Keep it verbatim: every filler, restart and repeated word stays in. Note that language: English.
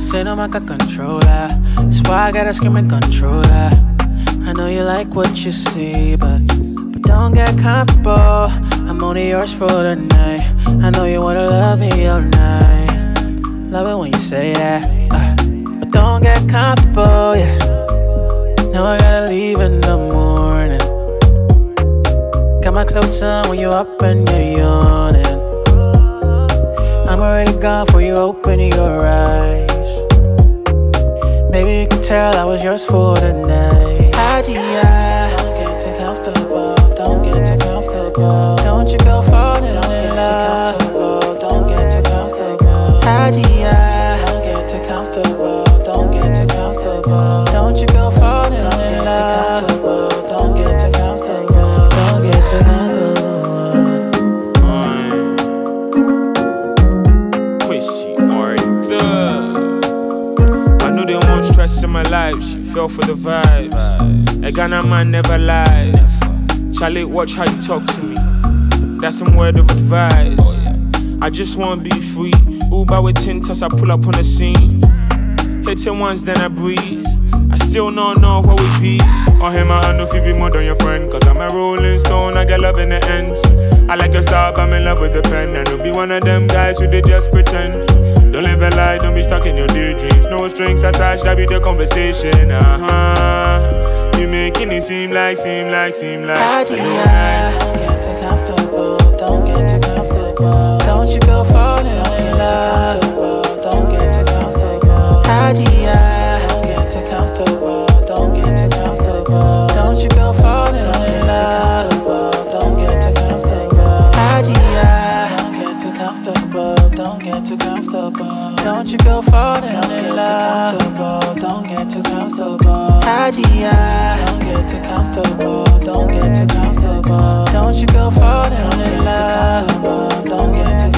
Say no like a controller. That's why I gotta scream and controller. I know you like what you see, but but don't get comfortable. I'm only yours for the night. I know you wanna love me all night. Love it when you say that, uh, but don't get comfortable, yeah. Now I gotta leave in the morning. Got my clothes on when you up and you're yawning. I'm already gone before you open your eyes. Maybe you can tell I was yours for the night. Adia, don't get too comfortable, don't get too comfortable. Don't you go falling in love, don't get too comfortable. Adia, don't get too comfortable, don't get too comfortable. Don't you go falling in love, don't get too comfortable, don't get too comfortable. Quissy Arthur. I know they want stress in my life, she fell for the vibes. A Ghana man never lies. Charlie, watch how you talk to me. That's some word of advice. I just wanna be free. Uber with tintas, I pull up on the scene. Hitting once, then I breeze. I still don't know what we be. On him, I know if you be more than your friend. Cause I'm a rolling stone, I get love in the ends. I like your style, I'm in love with the pen. And you'll be one of them guys who they just pretend. Don't live a lie, don't be stuck in your daydreams. No strings attached, that be the conversation. Uh-huh. You making it seem like, seem like, seem like I do nice. Don't get too comfortable, don't get too comfortable. Don't you go falling in love, don't get too comfortable. Adia, don't get too comfortable, don't get too comfortable. Don't you go falling in love, don't get too comfortable. Adia, don't get too comfortable, don't get too comfortable. Don't you go falling in love, don't get too comfortable. Adia, don't get too comfortable, don't get too comfortable. Don't you go falling in love, don't get too